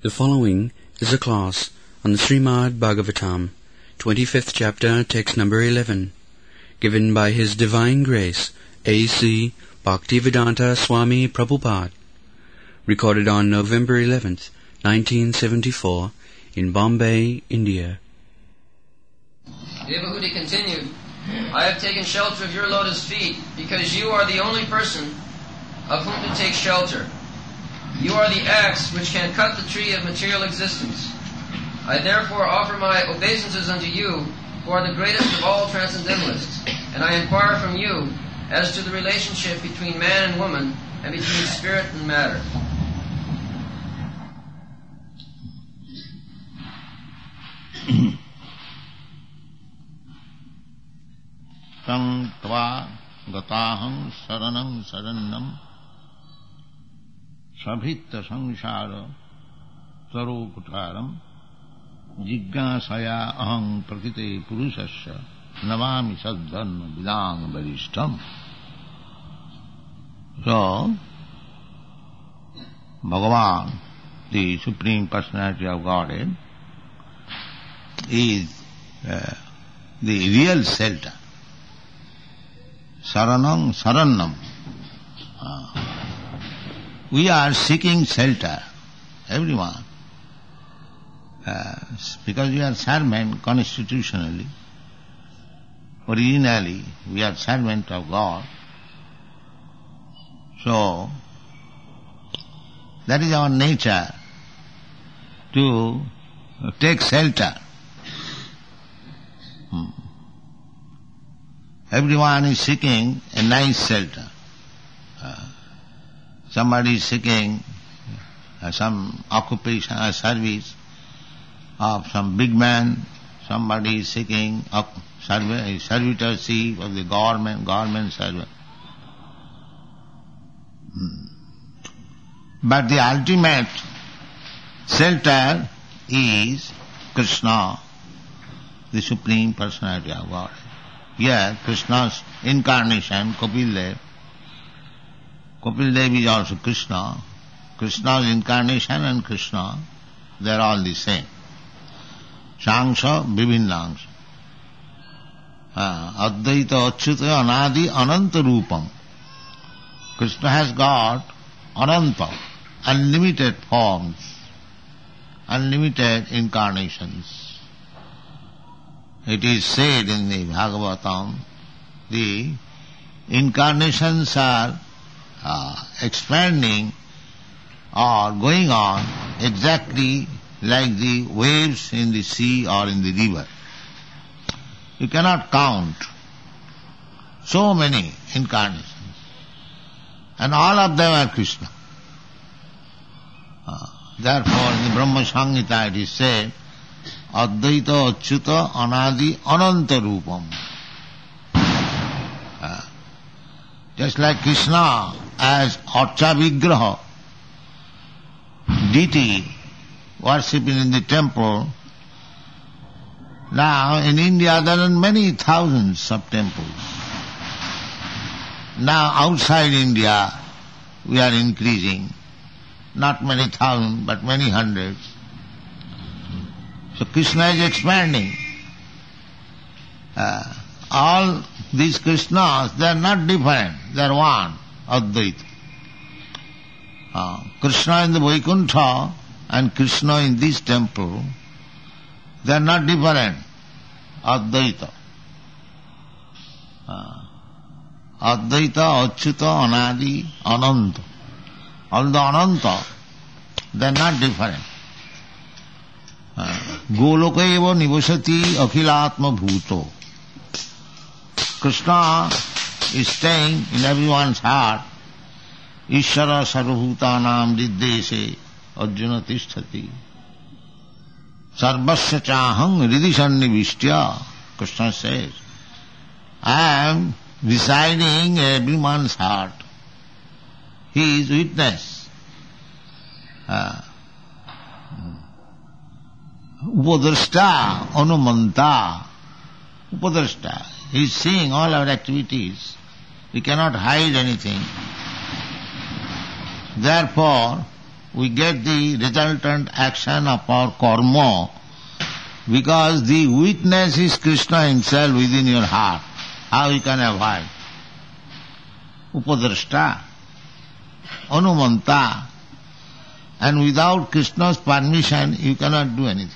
The following is a class on the Srimad Bhagavatam, 25th chapter, text number 11, given by His Divine Grace, A.C. Bhaktivedanta Swami Prabhupada, recorded on November 11th, 1974, in Bombay, India. Devahuti continued, I have taken shelter of your lotus feet because you are the only person of whom to take shelter. You are the axe which can cut the tree of material existence. I therefore offer my obeisances unto you, who are the greatest of all transcendentalists, and I inquire from you as to the relationship between man and woman, and between spirit and matter. Tam tva gataham saranam sarannam sabhitta samsara sarokutaram jignasaya aham prakite purusasya navami saddharma vidang varishtam. So, Bhagavan, the Supreme Personality of Godhead, is the real shelter. Saranam, sarannam. We are seeking shelter, everyone, because we are servant constitutionally. Originally, we are servant of God. So, that is our nature, to take shelter. Everyone is seeking a nice shelter. Somebody is seeking some occupation or service of some big man. Somebody is seeking servitorship of the government servant. But the ultimate shelter is Krishna, the Supreme Personality of God. Here, Krishna's incarnation, Kapil Dev is also Krishna. Krishna's incarnation and Krishna, they are all the same. Shangsha Vivinnangsha. Advaita Achyuta Anadi Ananta Rupam. Krishna has got Ananta, unlimited forms, unlimited incarnations. It is said in the Bhagavatam, the incarnations are expanding or going on exactly like the waves in the sea or in the river. You cannot count so many incarnations. And all of them are Krishna. Therefore, in the Brahma Samhita it is said, Advaita Achyuta Anadi Ananta Rupam. Just like Krishna as Archa Vigraha, deity worshipping in the temple. Now in India there are many thousands of temples. Now outside India we are increasing, not many thousand but many hundreds. So Krishna is expanding. All these Krishnas, they are not different, they are one, Advaita. Krishna in the Vaikuntha and Krishna in this temple, they are not different, Advaita. Advaita, Achyuta, Anadi, Ananta. Although Ananta, they are not different. Goloka eva nivasati akhilatma bhuto. Krishna is staying in everyone's heart. Ishvara sarvabhutanam diddeshe Arjuna tisthati. Sarvasya chaham hridisannivistya. Krishna says, I am residing in everyone's heart. He is witness. Upadrashta, Anumanta. Upadrashta. He is seeing all our activities. We cannot hide anything. Therefore, we get the resultant action of our karma, because the witness is Krishna himself within your heart. How you can avoid? Upadrashta, Anumanta, and without Krishna's permission you cannot do anything.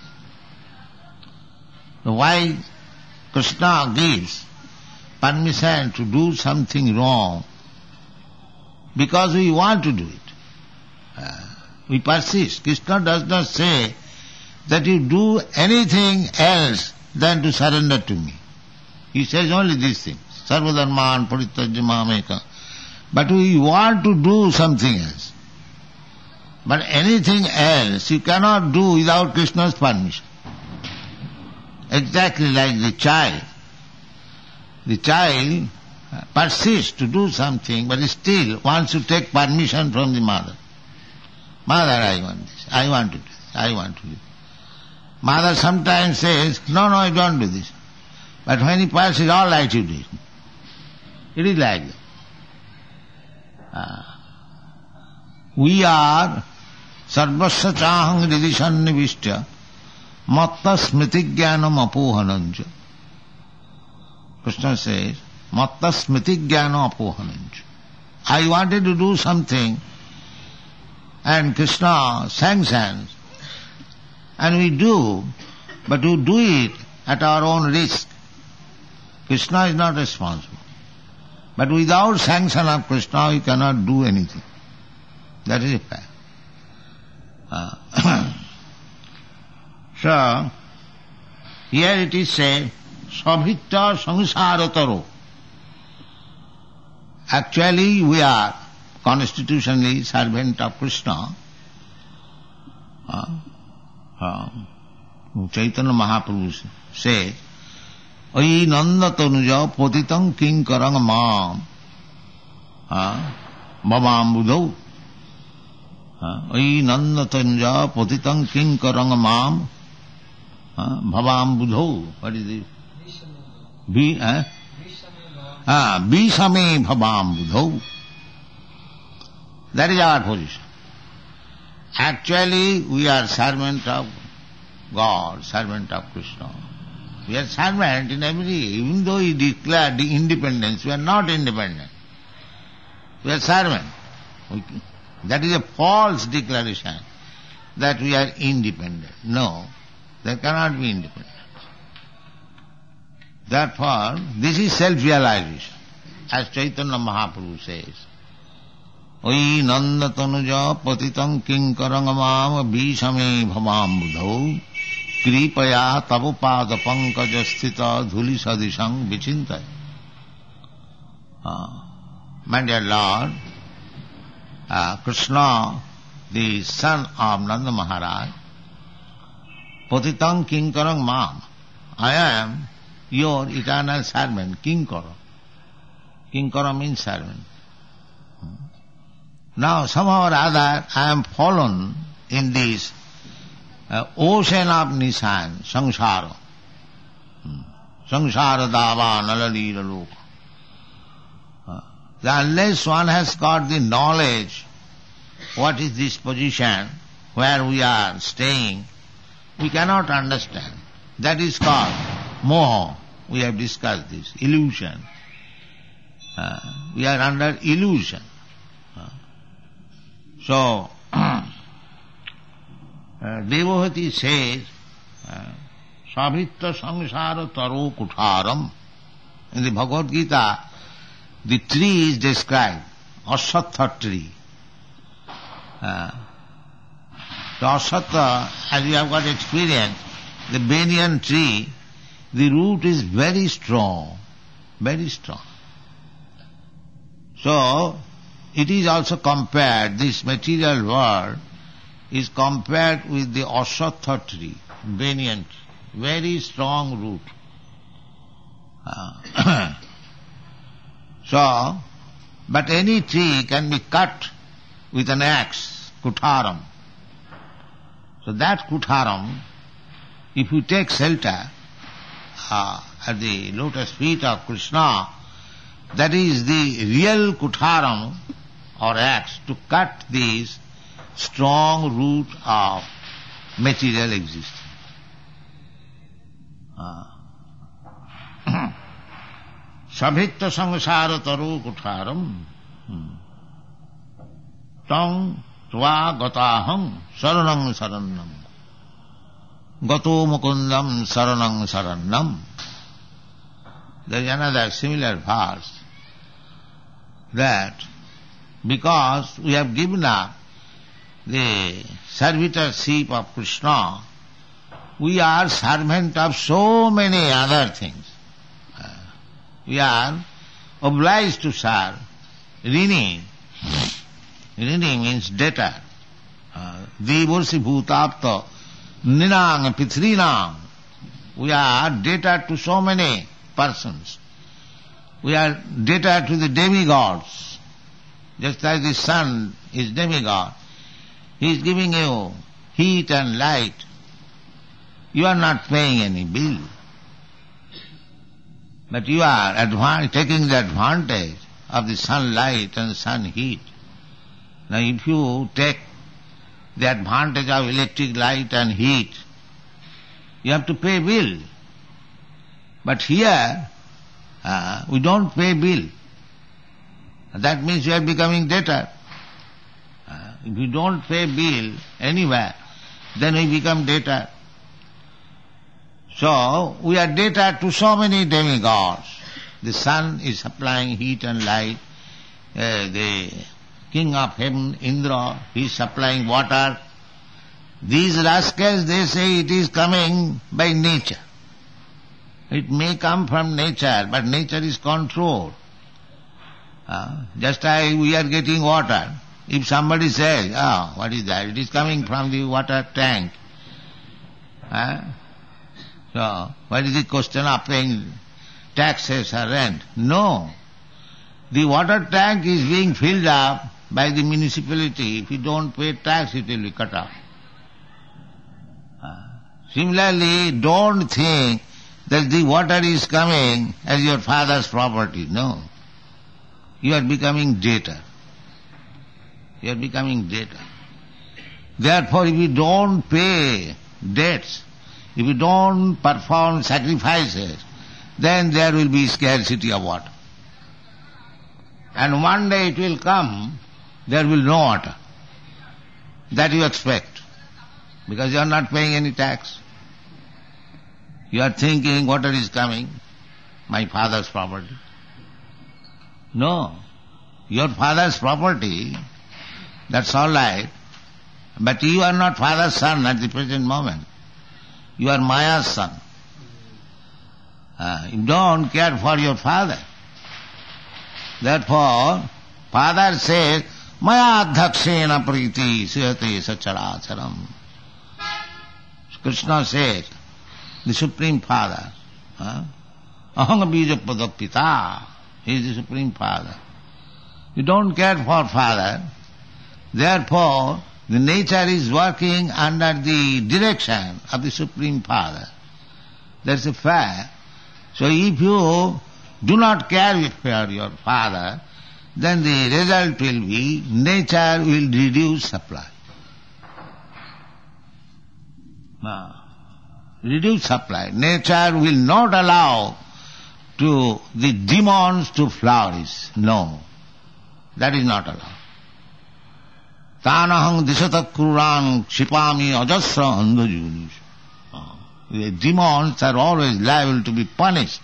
So why Krishna gives permission to do something wrong? Because we want to do it. We persist. Krishna does not say that you do anything else than to surrender to me. He says only these things. Sarvadharman parityajya mameka. But we want to do something else. But anything else you cannot do without Krishna's permission. Exactly like the child. The child persists to do something, but still wants to take permission from the mother. Mother, I want this, I want to do this, I want to do this. Mother sometimes says, no, I don't do this. But when he passes, all right, you do it. It is like that. We are sarvasya chahang ridisannivishya matta smritigyanam apohananja. Krishna says, matta smritigyanam apohananja. I wanted to do something and Krishna sanctions, and we do, but we do it at our own risk. Krishna is not responsible. But without sanction of Krishna, we cannot do anything. That is a fact. So, here it is said, Sabhitta samsarataro. Actually, we are constitutionally servant of Krishna. Chaitanya Mahaprabhu says, Ayi nanda tanuja potitang kinkarang mam bhavam budhau. Ayi nanda tanuja potitang kinkarang mam bhavam budhau. What is it? Bhisame bhavam budhau. That is our position. Actually, we are servant of God, servant of Krishna. We are servant in every, even though he declared the independence, we are not independent. We are servant. That is a false declaration that we are independent. No, there cannot be independent. Therefore, this is self-realization, as Chaitanya Mahaprabhu says. Oyi nanda tanuja patitang kinkarangamam bhisame bhavam budhau kripaya tabupada pankaja sthita dhuli sadishang vichintaya. My dear Lord, Krishna, the son of Nanda Maharaj, patitang kinkarang mam, I am your eternal servant, Kinkara. Kinkara means servant. Now, somehow or other, I am fallen in this ocean of Nisan, samsara. Samsara dava nalalila loka. Unless one has got the knowledge, what is this position, where we are staying, we cannot understand. That is called moha. We have discussed this, illusion. We are under illusion. So, Devahati says, Sabhitta samsara taro kutharam. In the Bhagavad Gita, the tree is described, Asatha tree. The Asatha, as we have got experience, the banyan tree, the root is very strong, very strong. So, it is also compared, this material world is compared with the Asatha tree, banyan tree, very strong root. So, but any tree can be cut with an axe, kutharam. So that kutharam, if you take shelter at the lotus feet of Krishna, that is the real kutharam or axe to cut these strong root of material existence. Sabhitya samsara taru kutharam tang tva gataham saranam sarannam gato mukundam saranam sarannam. There is another similar verse that because we have given up the servitorship of Krishna, we are servant of so many other things. We are obliged to serve. Rini. Rini means debtor. Devarsi bhutapta ninang pitrinang. We are debtor to so many persons. We are debtor to the demigods. Just as the sun is demigod, he is giving you heat and light. You are not paying any bill. But you are taking the advantage of the sunlight and sun heat. Now if you take the advantage of electric light and heat, you have to pay bill. But here, we don't pay bill. That means you are becoming debtor. If you don't pay bill anywhere, then we become debtor. So, we are debtor to so many demigods. The sun is supplying heat and light. The king of heaven, Indra, he is supplying water. These rascals, they say it is coming by nature. It may come from nature, but nature is controlled. Just as we are getting water. If somebody says, what is that? It is coming from the water tank. So, what is the question of paying taxes or rent? No. The water tank is being filled up by the municipality. If you don't pay tax, it will be cut off. Similarly, don't think that the water is coming as your father's property. No. You are becoming debtor. You are becoming debtor. Therefore, if you don't pay debts, if you don't perform sacrifices, then there will be scarcity of water. And one day it will come, there will be no water. That you expect, because you are not paying any tax. You are thinking water is coming, my father's property. No, your father's property, that's all right, but you are not father's son at the present moment. You are Maya's son. You don't care for your father. Therefore, father says, Maya adhakshena priti suyate sacharacharam. Krishna says, the Supreme Father, aham bija padapita, he is the Supreme Father. You don't care for father, therefore, the nature is working under the direction of the Supreme Father. That's a fact. So if you do not care for your father, then the result will be nature will reduce supply. Reduce supply. Nature will not allow to the demons to flourish. No, that is not allowed. Tanahang disata kurang shipami ajasra andhajunis. The demons are always liable to be punished.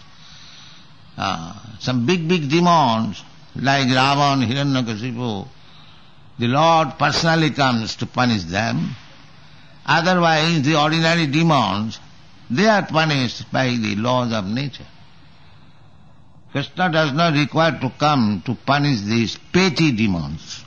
Some big demons like Ravan, Hiranyakasipu, the Lord personally comes to punish them. Otherwise, the ordinary demons, they are punished by the laws of nature. Krishna does not require to come to punish these petty demons.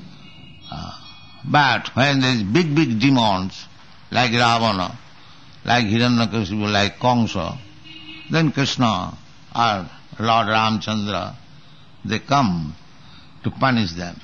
But when there is big demons, like Ravana, like Hiranyakasipu, like Kamsa, then Krishna or Lord Ramchandra, they come to punish them.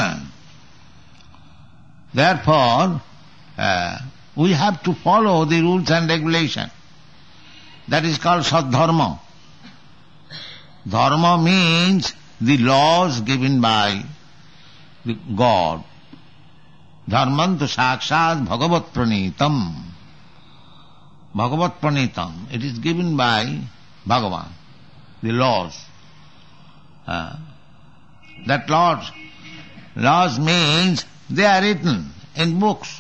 Therefore, we have to follow the rules and regulations. That is called Sadharma. Dharma means the laws given by the God. Dharmantu sakshat bhagavat pranitam. Bhagavat pranitam. It is given by Bhagavan, the laws. That laws means they are written in books.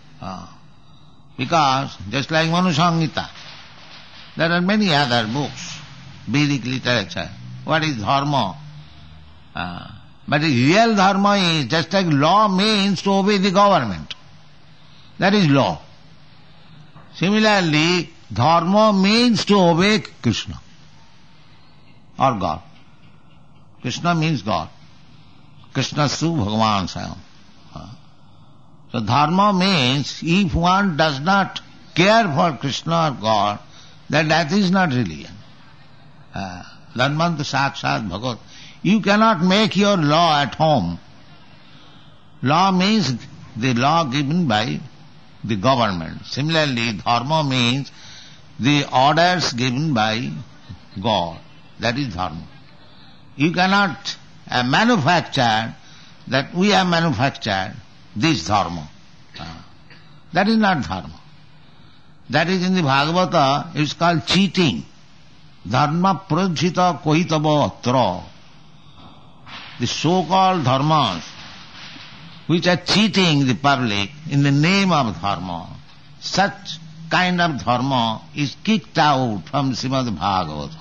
Because just like Manu Samhita, there are many other books, Vedic literature. What is dharma? But the real dharma is just like law means to obey the government. That is law. Similarly, dharma means to obey Krishna or God. Krishna means God. Krishna Su Bhagavan Sayam. So dharma means if one does not care for Krishna or God, then that is not religion. Dharmantu sakshat bhagat. You cannot make your law at home. Law means the law given by the government. Similarly, dharma means the orders given by God. That is dharma. You cannot manufacture that we have manufactured this dharma. That is not dharma. That is in the Bhagavata, it's called cheating. Dharma prajhita kohitava atra. The so-called dharmas, which are cheating the public in the name of dharma, such kind of dharma is kicked out from Srimad Bhagavatam.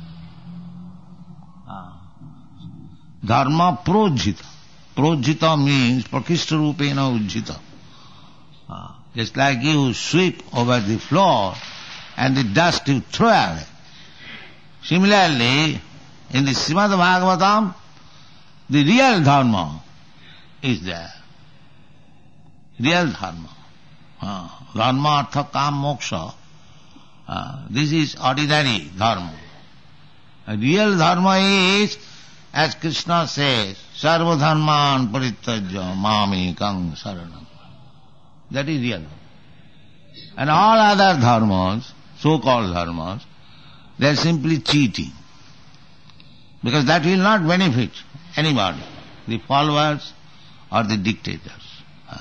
Dharma projita. Projita means prakishta rupena ujjita. Just like you sweep over the floor and the dust you throw away. Similarly, in the Srimad Bhagavatam, the real dharma is there. Real dharma. Dharma, artha, kam, moksha. This is ordinary dharma. Real dharma is, as Krishna says, sarva dharman parityajya mamekam saranam. That is real. And all other dharmas, so-called dharmas, they are simply cheating. Because that will not benefit anybody, the followers or the dictators.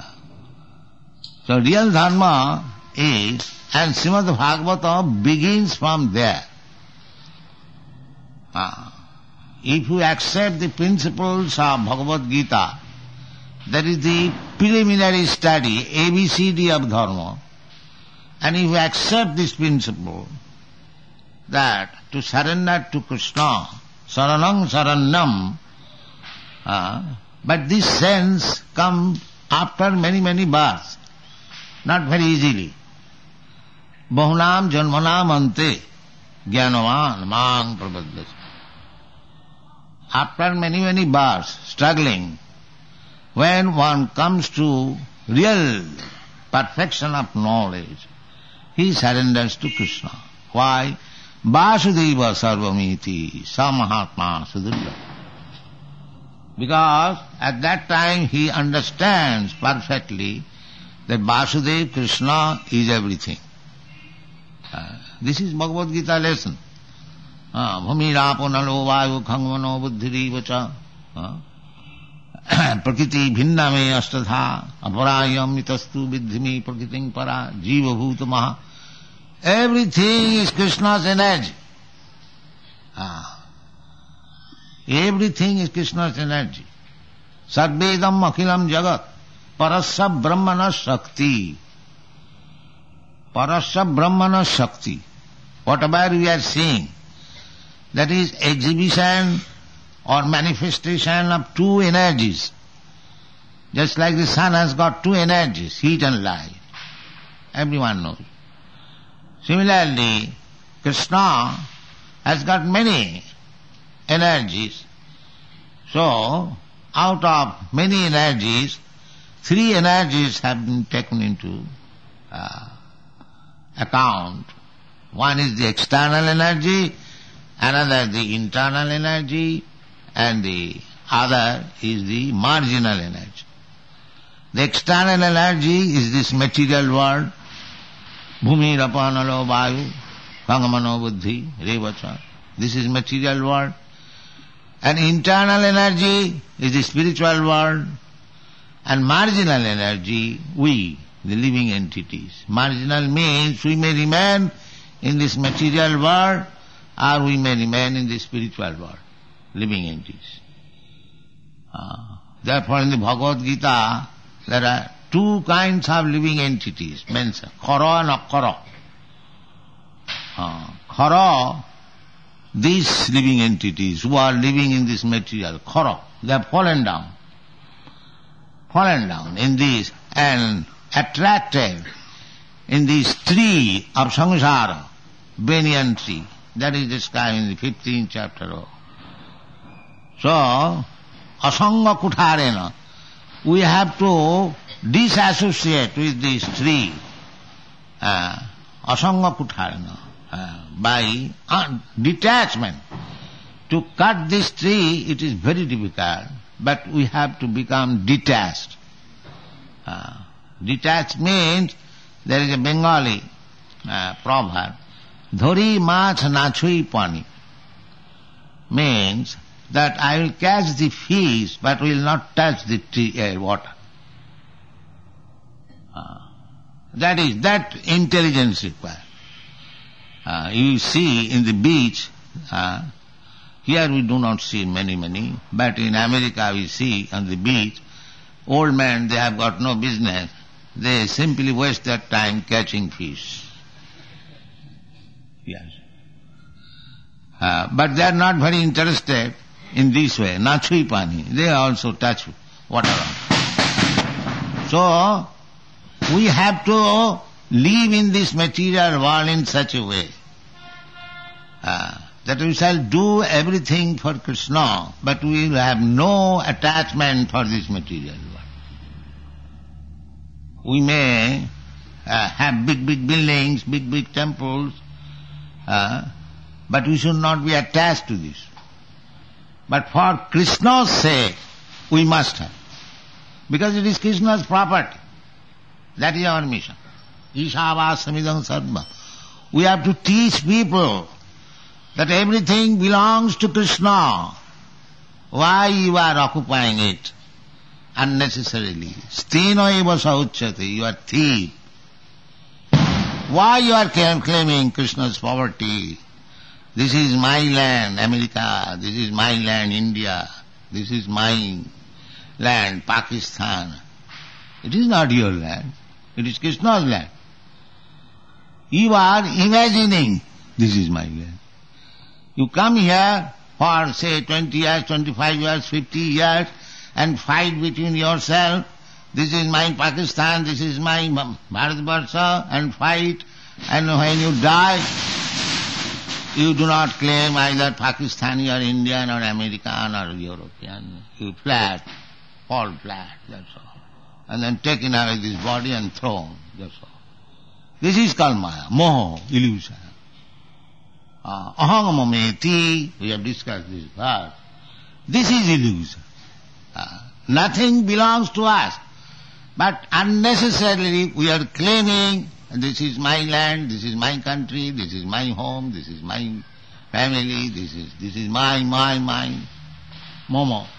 So real dharma is, and Srimad Bhagavata begins from there. If you accept the principles of Bhagavad Gita, that is the preliminary study, ABCD of dharma, and if you accept this principle, that to surrender to Krishna, saranam saranyam, but this sense comes after many, many births, not very easily. Bahunam janmanam ante jnanavan mang prabhaddhasi. After many, many births, struggling, when one comes to real perfection of knowledge, he surrenders to Krishna. Why? Vasudeva sarvamiti samahatma sudurya. Because at that time he understands perfectly that Vasudeva, Krishna is everything. This is Bhagavad Gita lesson. Bhumirapo nalo vayu khangmano buddhirivacha prakriti bhinname astadha aparayam mitastu vidhimi prakriting para jiva bhutamaha. Everything is Krishna's energy. Everything is Krishna's energy. Sarvedam akhilam jagat parasya brahmana shakti. Parasya brahmana shakti. Whatever we are seeing, that is exhibition or manifestation of two energies. Just like the sun has got two energies, heat and light. Everyone knows. Similarly, Krishna has got many energies. So, out of many energies, three energies have been taken into account. One is the external energy, another the internal energy, and the other is the marginal energy. The external energy is this material world, bhumi rapanalo vayu, kangamano buddhi, revacha. This is material world. And internal energy is the spiritual world, And marginal energy, we, the living entities. Marginal means we may remain in this material world or we may remain in the spiritual world, living entities. Therefore in the Bhagavad Gita there are two kinds of living entities mentioned, khara and akara. Khara, these living entities who are living in this material, khara, they have fallen down in this and attracted in this tree of samsara, banyan tree. That is described in the 15th chapter. So, asanga kutharena, we have to disassociate with this tree, asanga kutharena, by detachment. To cut this tree, it is very difficult, but we have to become detached. Detached means, there is a Bengali proverb, Dhori mach nachui pani, means that I will catch the fish but will not touch the tree, water. That intelligence required. You see in the beach, here we do not see many, but in America we see on the beach, old men, they have got no business. They simply waste their time catching fish. Yes. But they are not very interested in this way. Nachui pani. They also touch water. So, we have to live in this material world in such a way that we shall do everything for Krishna, but we will have no attachment for this material world. We may have big buildings, big temples, but we should not be attached to this. But for Krishna's sake, we must have. Because it is Krishna's property. That is our mission. Ishavāsamidam sarva. We have to teach people that everything belongs to Krishna. Why you are occupying it unnecessarily? Steno eva sauchyate, you are thief. Why you are claiming Krishna's property? This is my land, America. This is my land, India. This is my land, Pakistan. It is not your land. It is Krishna's land. You are imagining this is my land. You come here for say 20 years, 25 years, 50 years and fight between yourself. This is my Pakistan, this is my Bharatvarsha, and fight. And when you die, you do not claim either Pakistani or Indian or American or European. You fall flat, that's all. And then taken away this body and thrown, that's all. This is called Maya, Moho, illusion. Aham mameti, we have discussed this verse. This is illusion. Nothing belongs to us. But unnecessarily we are claiming, this is my land, this is my country, this is my home, this is my family, this is my, momo.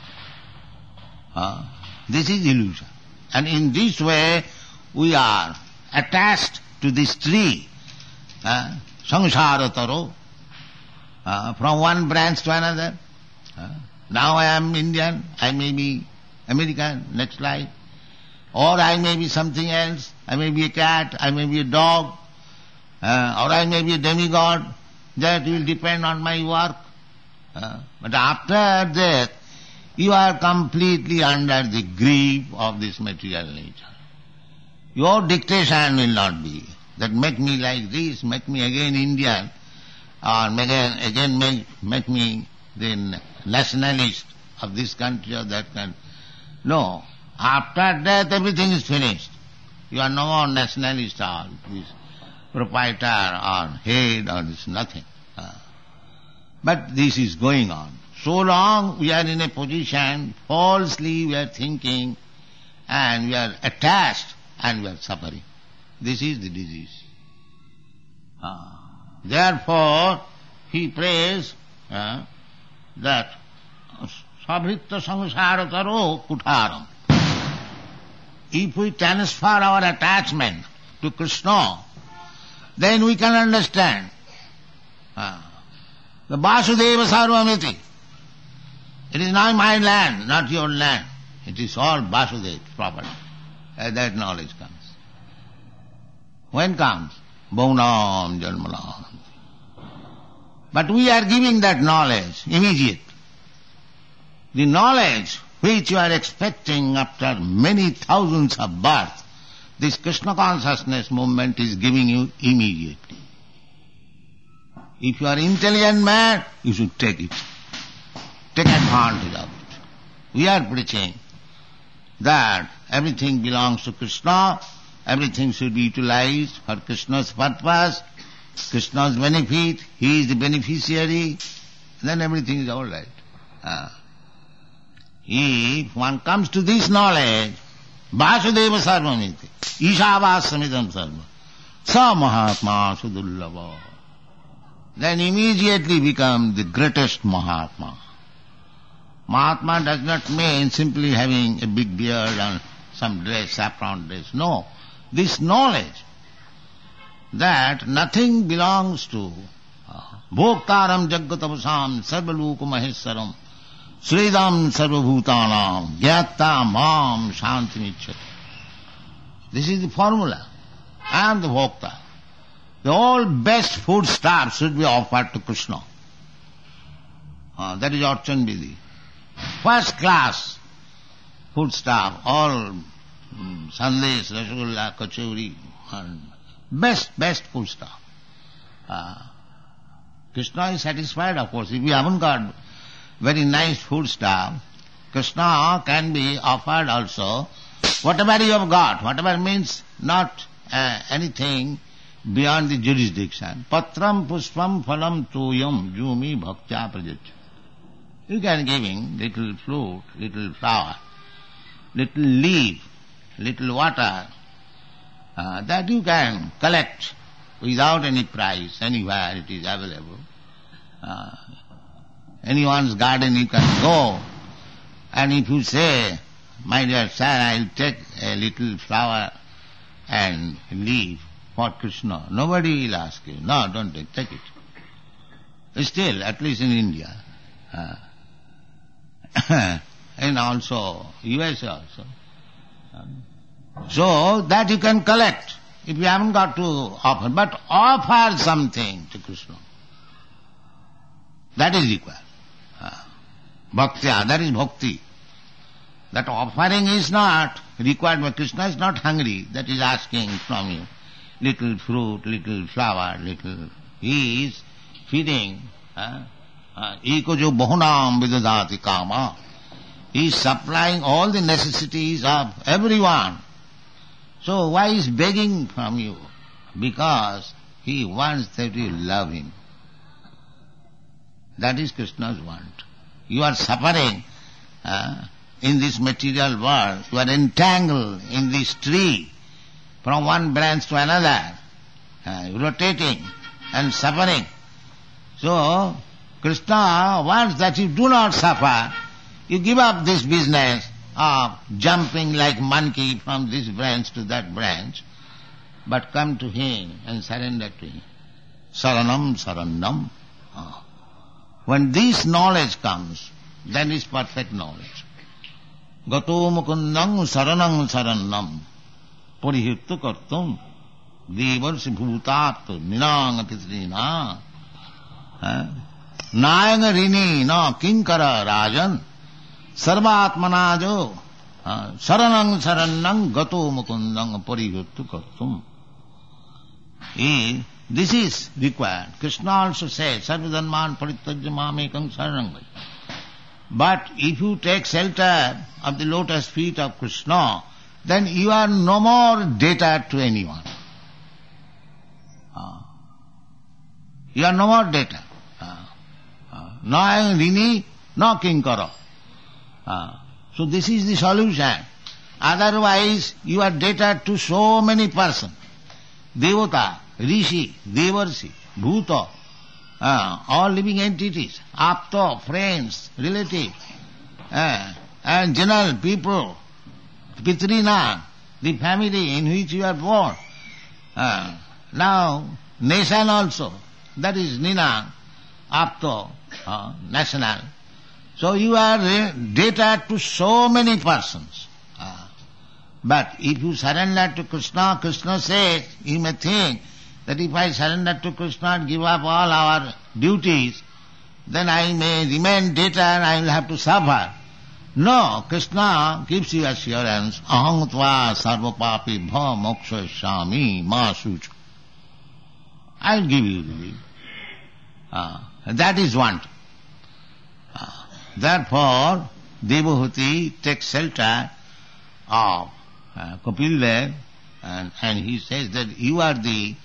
This is illusion. And in this way we are attached to this tree, samsara taro, from one branch to another. Now I am Indian, I may be American, next life. Or I may be something else, I may be a cat, I may be a dog, or I may be a demigod. That will depend on my work. But after death, you are completely under the grip of this material nature. Your dictation will not be that make me like this, make me again Indian, or again make me the nationalist of this country or that country. No. After death everything is finished. You are no more nationalist or this proprietor or head or this nothing. But this is going on. So long we are in a position, falsely we are thinking and we are attached and we are suffering. This is the disease. Therefore, he prays that sabhritta samsara taro kutaram. if we transfer our attachment to Krishna, then we can understand. The Vasudeva Sarvamiti. It is not my land, not your land. It is all Vasudeva's property. As that knowledge comes. When comes? Bhaunam Janmanam. But we are giving that knowledge immediate. The knowledge which you are expecting after many thousands of births, this Krishna consciousness movement is giving you immediately. If you are intelligent man, you should take it. Take advantage of it. We are preaching that everything belongs to Krishna, everything should be utilized for Krishna's purpose, Krishna's benefit, he is the beneficiary, then everything is all right. If one comes to this knowledge, Vasudeva Sarvamiti, Ishavassamidam Sarva, Sa Mahatma Sudullava, then immediately become the greatest Mahatma. Mahatma does not mean simply having a big beard and some dress, saffron dress. No. This knowledge that nothing belongs to Bhoktaram Jaggatavasam Sarvaluka Maheswaram Sridam Sarvabhutanam Gyatta Mam Shantimichati. This is the formula. I am the Bhokta. The all best foodstuffs should be offered to Krishna. That is Archan Vidhi. First class foodstuff, all sandesh, rasgulla, kachori, and best foodstuff. Krishna is satisfied, of course. If you haven't got very nice foodstuff, Krishna can be offered also whatever you have got. Whatever means not anything beyond the jurisdiction. Patram pushpam phalam tuyam jumi bhaktya prajach. You can give him little fruit, little flower, little leaf, little water, that you can collect without any price, anywhere it is available. Anyone's garden you can go, and if you say, my dear sir, I'll take a little flower and leaf for Krishna, nobody will ask you, no, don't take it. Still, at least in India, and also USA also. So that you can collect if you haven't got to offer, but offer something to Krishna. That is required. Bhaktya, that is bhakti. That offering is not required, but Krishna is not hungry. That is asking from you little fruit, little flower, little. He is feeding. Eko jo bahunam vidadati kama. He is supplying all the necessities of everyone. So why is begging from you? Because he wants that you love him. That is Krishna's want. You are suffering in this material world. You are entangled in this tree from one branch to another, rotating and suffering. So Krishna wants that you do not suffer. You give up this business of jumping like monkey from this branch to that branch, but come to him and surrender to him. Saranam, saranam. When this knowledge comes, then is perfect knowledge. Gato mukundam saranam saranam parihittu kartum devarsi bhutat ninangati srina nayanga rini na kinkara rajan sarvatmana jo saranam saranam gato mukundam parihittu kartum. This is required. Krishna also says, Sarvadhanman parityajya mamekam saranam. But if you take shelter of the lotus feet of Krishna, then you are no more debtor to anyone. You are no more debtor. No rini, no kinkara. So this is the solution. Otherwise, you are debtor to so many persons. Devata, Rishi, Devarsi, Bhuta, all living entities, Apta, friends, relatives, and general people, Pitrina, the family in which you are born. Now, nation also, that is Nina, Apto, national. So you are debtor to so many persons. But if you surrender to Krishna, Krishna says, you may think that if I surrender to Krishna and give up all our duties, then I may remain debtor and I will have to suffer. No, Krishna gives you assurance, aham tva sarva papi bha moksha shami ma sucha. I will give you relief. That is one. Therefore, Devahuti takes shelter of Kapildev and he says that you are the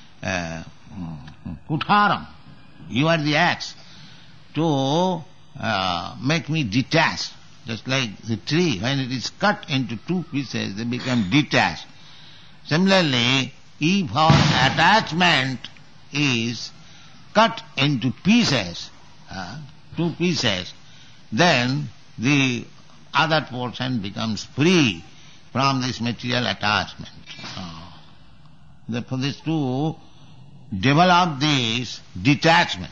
Kutharam, you are the axe to make me detached. Just like the tree, when it is cut into two pieces, they become detached. Similarly, if our attachment is cut into pieces, two pieces, then the other portion becomes free from this material attachment. Therefore, this to develop this detachment.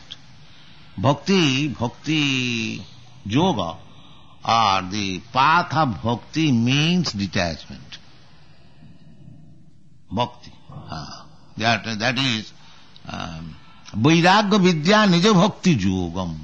Bhakti yoga, or the path of bhakti means detachment. Bhakti. That is Vairagya Vidya Nija Bhakti Yogam.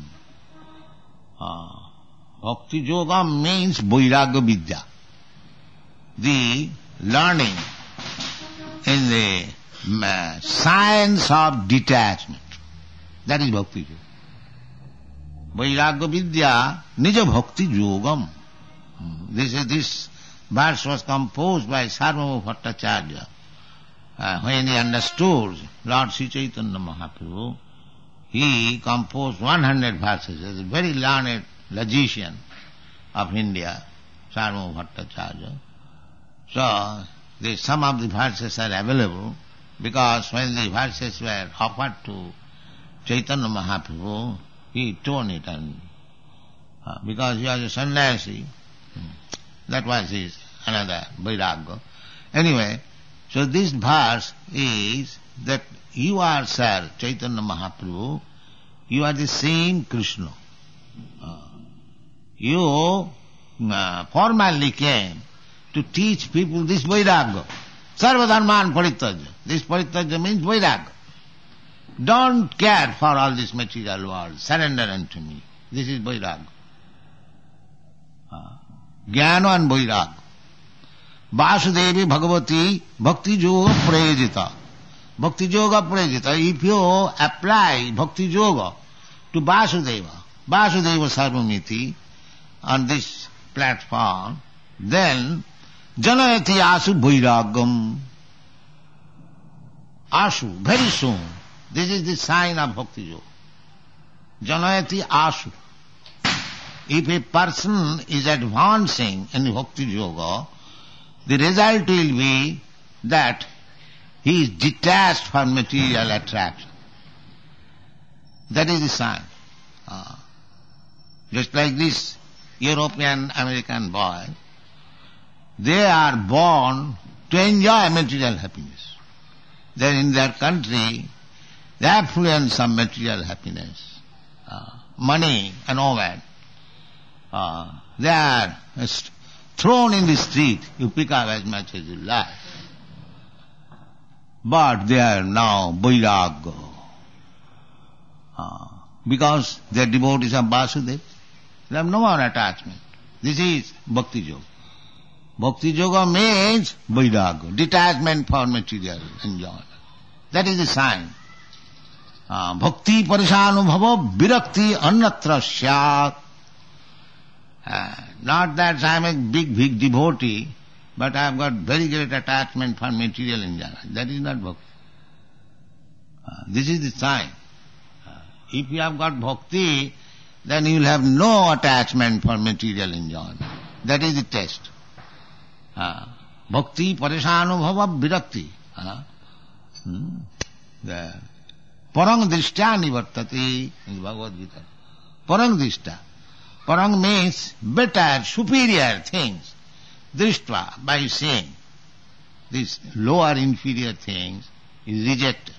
Bhakti Yoga means Vairagya Vidya. The learning in the science of detachment. That is Bhakti Yoga. Vairagya Vidya Nija Bhakti Yogam. This verse was composed by Sarvabhauma Bhattacharya. When he understood Lord Sri Chaitanya Mahaprabhu, he composed 100 verses. He is a very learned logician of India, Sarvabhauma Bhattacharya. So, some of the verses are available because when the verses were offered to Chaitanya Mahaprabhu, he torn it and because he was a sannyasi, that was his another vairagya. Anyway, so this verse is that you are, sir, Chaitanya Mahaprabhu, you are the same Krishna. You formally came to teach people this vairagya. Sarva dharman parityaja. This parityaja means vairagya. Don't care for all this material world. Surrender unto me. This is vairagya. Jnana and vairagya. Vasudevi Bhagavati Bhakti Yoga Prayajita. Bhakti Yoga Prayajita. If you apply Bhakti Yoga to Vasudeva, Vasudeva Sarvamiti on this platform, then Janayati Asu Vairagyam. Asu, very soon. This is the sign of Bhakti Yoga. Janayati Asu. If a person is advancing in Bhakti Yoga, the result will be that he is detached from material attraction. That is the sign. Just like this European American boy, they are born to enjoy material happiness. Then in their country, the affluence of material happiness, money and all that, they are thrown in the street, you pick up as much as you like. But they are now vairagya. Because they are devotees of Vasudeva. They have no more attachment. This is Bhakti Yoga. Bhakti Yoga means vairagya, detachment from material enjoyment. That is the sign. Bhakti parishanubhava virakti annatra syat. Not that I am a big devotee, but I have got very great attachment for material enjoyment. That is not bhakti. This is the sign. If you have got bhakti, then you will have no attachment for material enjoyment. That is the test. Bhakti parishanubhava virakti. Parang drishtya nivartati in the Bhagavad Gita. Parang drishtya. Parang means better, superior things. Drishtva, by seeing. these lower inferior things is rejected.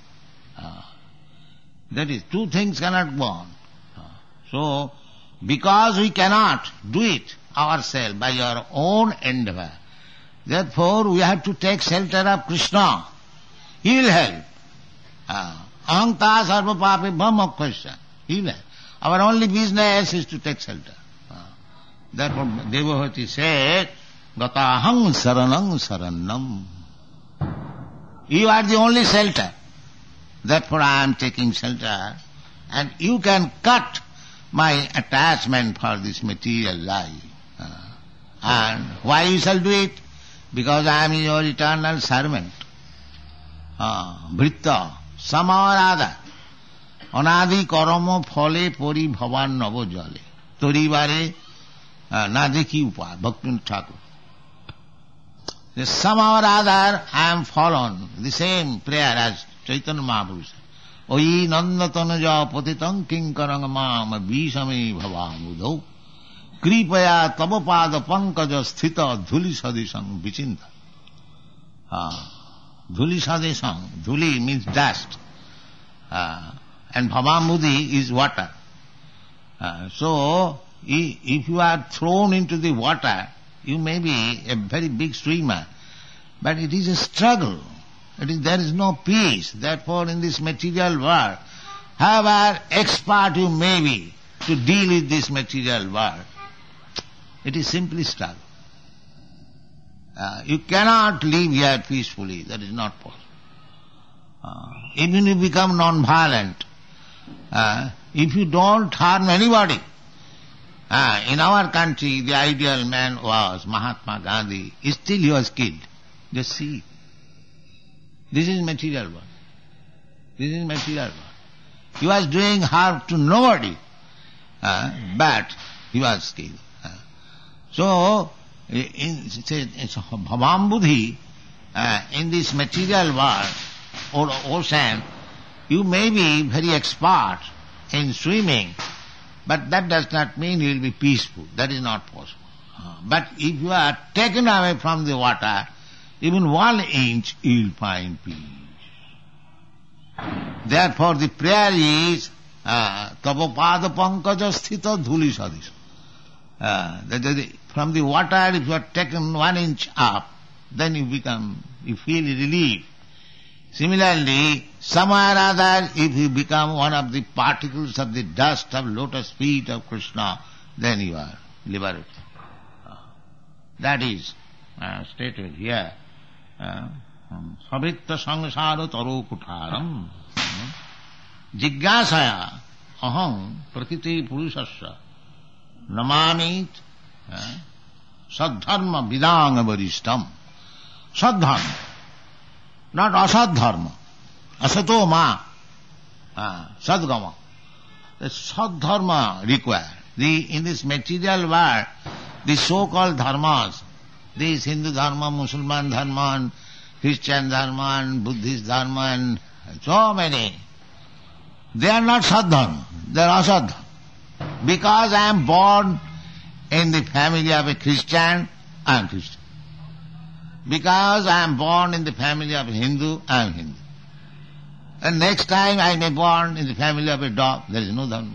That is, two things cannot go on. So, because we cannot do it ourselves by our own endeavor, therefore we have to take shelter of Krishna. He will help. Aham ta sarva pape bhamakvasya. He will help. Our only business is to take shelter. Therefore Devavati said, Gatahang saranang sarannam. You are the only shelter. Therefore I am taking shelter, and you can cut my attachment for this material life. And why you shall do it? Because I am your eternal servant. Vritta, samarada, anadi karama phale pori bhavan navo jale. Toribare na dekhi upar, Bhaktivinoda Thakur. Somehow or other I am fallen. The same prayer as Chaitanya Mahaprabhu said. Oi nandatanuja patitam kinkarang mama vishame bhavamudau kripaya tabapada pankaja sthita dhuli sadisang vichinta. Dhuli sadisang, dhuli means dust. And bhavamudi is water. So, if you are thrown into the water, you may be a very big swimmer, but it is a struggle. There is no peace. Therefore, in this material world, however expert you may be to deal with this material world, it is simply struggle. You cannot live here peacefully. That is not possible. Even if you become non-violent, if you don't harm anybody, in our country, the ideal man was Mahatma Gandhi. Still he was killed. Just see. This is material world. This is material world. He was doing harm to nobody, but he was killed. So, in Bhavambudhi, in this material world or ocean, you may be very expert in swimming, but that does not mean you will be peaceful. That is not possible. But if you are taken away from the water, even 1 inch you will find peace. Therefore the prayer is Tava pada pankaja sthita dhuli sadis. From the water, if you are taken 1 inch up, then you feel relief. Similarly, somewhere or other, if you become one of the particles of the dust of lotus feet of Krishna, then you are liberated. That is stated here. Savitta sangsara taro kutaram jigyasaya aham prakriti purusasya namamit sadharma vidanga varistam. Sadharma, not asadharma. Asato ma, sadgama. The sadharma required. In this material world, the so-called dharmas, this Hindu dharma, Muslim dharma, and Christian dharma, and Buddhist dharma, and so many, they are not sadharma, they are asadharma. Because I am born in the family of a Christian, I am Christian. Because I am born in the family of a Hindu, I am Hindu. And next time I may be born in the family of a dog, there is no dharma.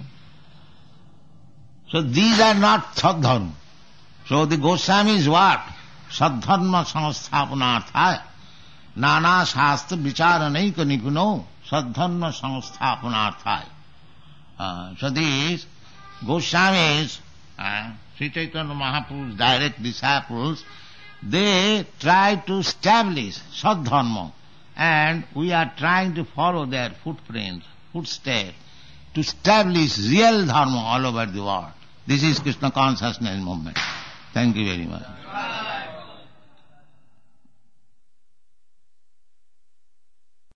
So these are not sadharma. So the Goswami's what? Sadharma samsthapanarthaya. Nana shastra vicharanaika nipuno. Sadharma samsthapanarthaya. So these Goswamis, Sri Chaitanya Mahaprabhu's direct disciples, they try to establish sadharma, and we are trying to follow their footsteps, to establish real dharma all over the world. This is Krishna consciousness movement. Thank you very much.